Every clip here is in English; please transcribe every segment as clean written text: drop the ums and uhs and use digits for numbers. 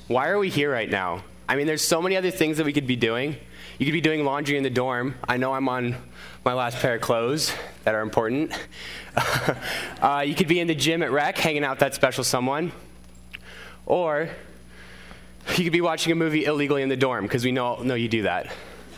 Why are we here right now? I mean, there's so many other things that we could be doing. You could be doing laundry in the dorm. I know I'm on my last pair of clothes that are important. You could be in the gym at Rec, hanging out with that special someone. Or you could be watching a movie illegally in the dorm, because we know you do that.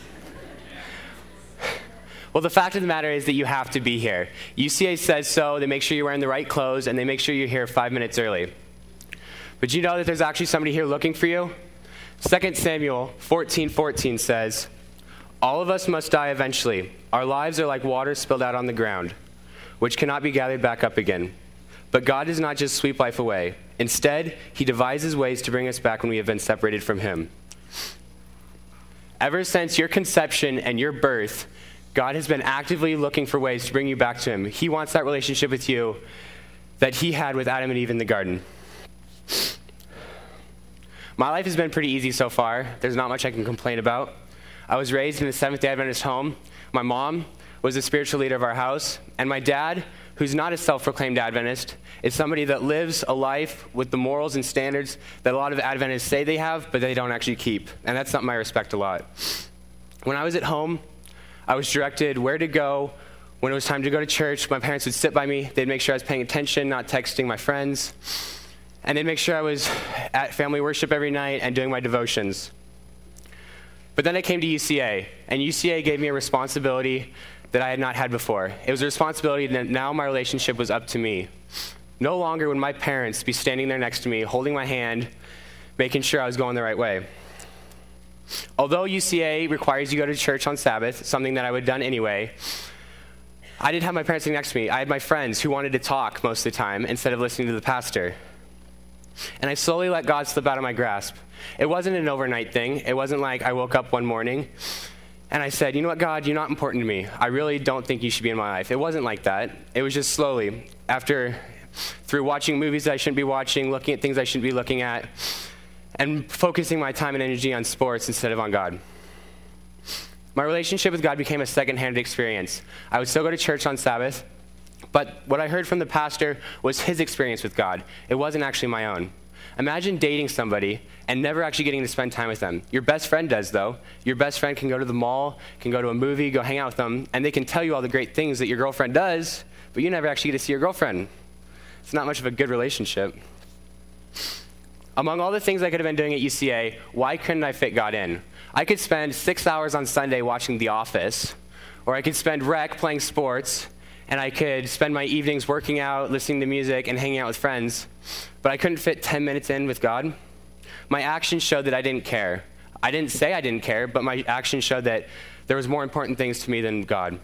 Well, the fact of the matter is that you have to be here. UCA says so. They make sure you're wearing the right clothes, and they make sure you're here 5 minutes early. But you know that there's actually somebody here looking for you? 2 Samuel 14:14 says, "All of us must die eventually. Our lives are like water spilled out on the ground, which cannot be gathered back up again. But God does not just sweep life away. Instead, he devises ways to bring us back when we have been separated from him." Ever since your conception and your birth, God has been actively looking for ways to bring you back to him. He wants that relationship with you that he had with Adam and Eve in the garden. My life has been pretty easy so far. There's not much I can complain about. I was raised in a Seventh-day Adventist home. My mom was the spiritual leader of our house. And my dad, who's not a self-proclaimed Adventist, is somebody that lives a life with the morals and standards that a lot of Adventists say they have, but they don't actually keep. And that's something I respect a lot. When I was at home, I was directed where to go. When it was time to go to church, my parents would sit by me. They'd make sure I was paying attention, not texting my friends. And they'd make sure I was at family worship every night and doing my devotions. But then I came to UCA, and UCA gave me a responsibility that I had not had before. It was a responsibility that now my relationship was up to me. No longer would my parents be standing there next to me, holding my hand, making sure I was going the right way. Although UCA requires you to go to church on Sabbath, something that I would have done anyway, I didn't have my parents sitting next to me. I had my friends who wanted to talk most of the time instead of listening to the pastor. And I slowly let God slip out of my grasp. It wasn't an overnight thing. It wasn't like I woke up one morning and I said, "You know what, God, you're not important to me. I really don't think you should be in my life." It wasn't like that. It was just slowly, through watching movies that I shouldn't be watching, looking at things I shouldn't be looking at, and focusing my time and energy on sports instead of on God. My relationship with God became a second-hand experience. I would still go to church on Sabbath, but what I heard from the pastor was his experience with God. It wasn't actually my own. Imagine dating somebody and never actually getting to spend time with them. Your best friend does, though. Your best friend can go to the mall, can go to a movie, go hang out with them, and they can tell you all the great things that your girlfriend does, but you never actually get to see your girlfriend. It's not much of a good relationship. Among all the things I could have been doing at UCA, why couldn't I fit God in? I could spend 6 hours on Sunday watching The Office, or I could spend rec playing sports, and I could spend my evenings working out, listening to music, and hanging out with friends, but I couldn't fit 10 minutes in with God. My actions showed that I didn't care. I didn't say I didn't care, but my actions showed that there was more important things to me than God.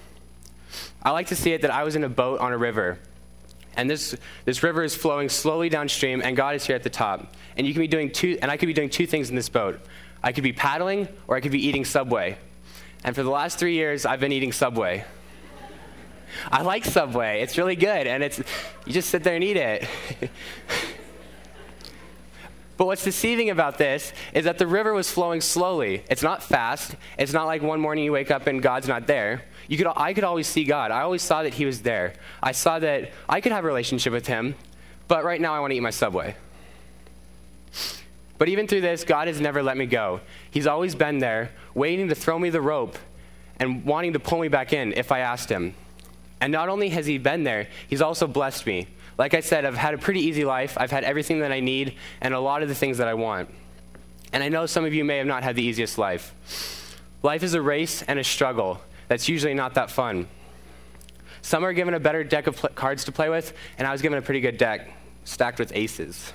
I like to see it that I was in a boat on a river, and this river is flowing slowly downstream, and God is here at the top. And I could be doing two things in this boat. I could be paddling, or I could be eating Subway. And for the last 3 years, I've been eating Subway. I like Subway. It's really good, and you just sit there and eat it. But what's deceiving about this is that the river was flowing slowly. It's not fast. It's not like one morning you wake up and God's not there. I could always see God. I always saw that he was there. I saw that I could have a relationship with him, but right now I want to eat my Subway. But even through this, God has never let me go. He's always been there, waiting to throw me the rope and wanting to pull me back in if I asked him. And not only has he been there, he's also blessed me. Like I said, I've had a pretty easy life. I've had everything that I need and a lot of the things that I want. And I know some of you may have not had the easiest life. Life is a race and a struggle that's usually not that fun. Some are given a better deck of cards to play with, and I was given a pretty good deck, stacked with aces.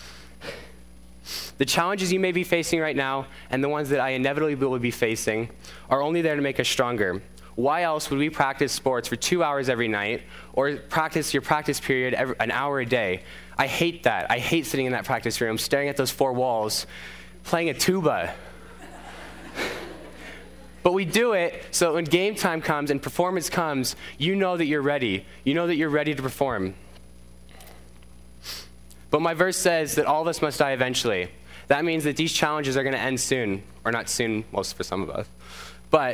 The challenges you may be facing right now and the ones that I inevitably will be facing are only there to make us stronger. Why else would we practice sports for 2 hours every night or practice your practice period an hour a day? I hate that. I hate sitting in that practice room, staring at those four walls, playing a tuba. But we do it so when game time comes and performance comes, you know that you're ready. You know that you're ready to perform. But my verse says that all of us must die eventually. That means that these challenges are going to end soon. Or not soon, most for some of us. But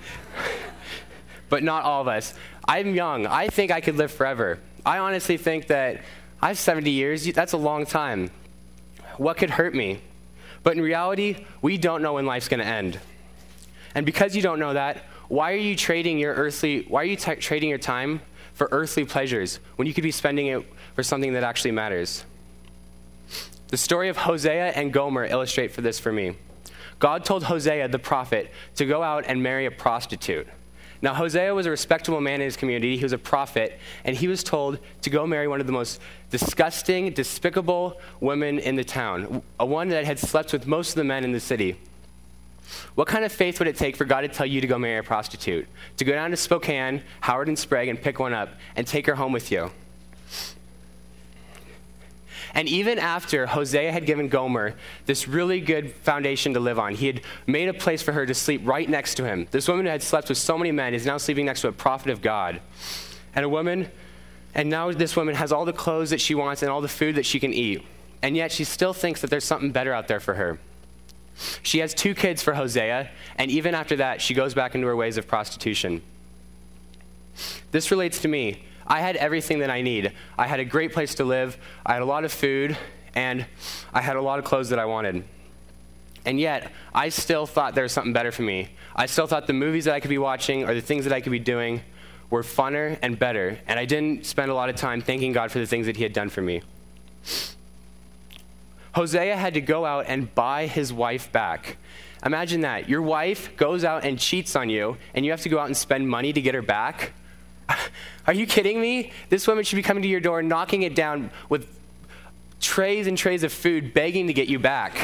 not all of us. I'm young. I think I could live forever. I honestly think that I have 70 years. That's a long time. What could hurt me? But in reality, we don't know when life's going to end. And because you don't know that, why are you trading your trading your time for earthly pleasures when you could be spending it for something that actually matters? The story of Hosea and Gomer illustrate for this for me. God told Hosea, the prophet, to go out and marry a prostitute. Now, Hosea was a respectable man in his community. He was a prophet, and he was told to go marry one of the most disgusting, despicable women in the town, a one that had slept with most of the men in the city. What kind of faith would it take for God to tell you to go marry a prostitute? To go down to Spokane, Howard and Sprague, and pick one up and take her home with you? And even after Hosea had given Gomer this really good foundation to live on, he had made a place for her to sleep right next to him. This woman who had slept with so many men is now sleeping next to a prophet of God. And now this woman has all the clothes that she wants and all the food that she can eat. And yet she still thinks that there's something better out there for her. She has 2 kids for Hosea, and even after that, she goes back into her ways of prostitution. This relates to me. I had everything that I need. I had a great place to live, I had a lot of food, and I had a lot of clothes that I wanted. And yet, I still thought there was something better for me. I still thought the movies that I could be watching or the things that I could be doing were funner and better, and I didn't spend a lot of time thanking God for the things that he had done for me. Hosea had to go out and buy his wife back. Imagine that. Your wife goes out and cheats on you, and you have to go out and spend money to get her back? Are you kidding me? This woman should be coming to your door, knocking it down with trays and trays of food, begging to get you back.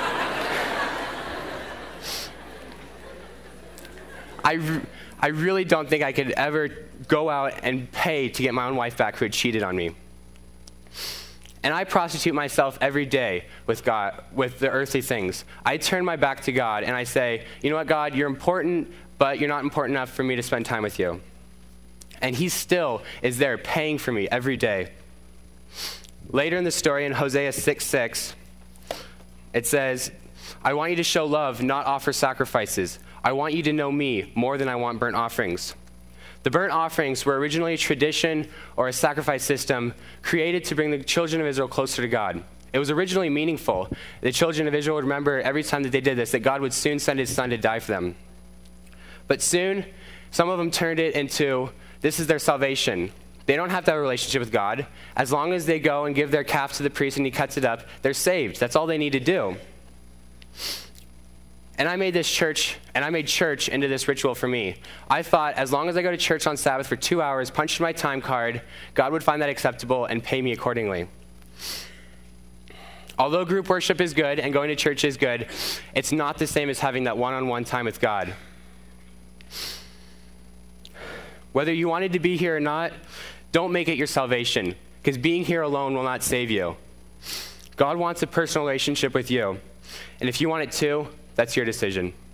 I really don't think I could ever go out and pay to get my own wife back who had cheated on me. And I prostitute myself every day with God, with the earthly things. I turn my back to God and I say, you know what, God, you're important, but you're not important enough for me to spend time with you. And he still is there paying for me every day. Later in the story in Hosea 6:6, it says, I want you to show love, not offer sacrifices. I want you to know me more than I want burnt offerings. The burnt offerings were originally a tradition or a sacrifice system created to bring the children of Israel closer to God. It was originally meaningful. The children of Israel would remember every time that they did this, that God would soon send his son to die for them. But soon, some of them turned it into, this is their salvation. They don't have to have a relationship with God. As long as they go and give their calf to the priest and he cuts it up, they're saved. That's all they need to do. And I made church into this ritual for me. I thought as long as I go to church on Sabbath for 2 hours, punch in my time card, God would find that acceptable and pay me accordingly. Although group worship is good and going to church is good, it's not the same as having that one-on-one time with God. Whether you wanted to be here or not, don't make it your salvation, because being here alone will not save you. God wants a personal relationship with you. And if you want it too, that's your decision.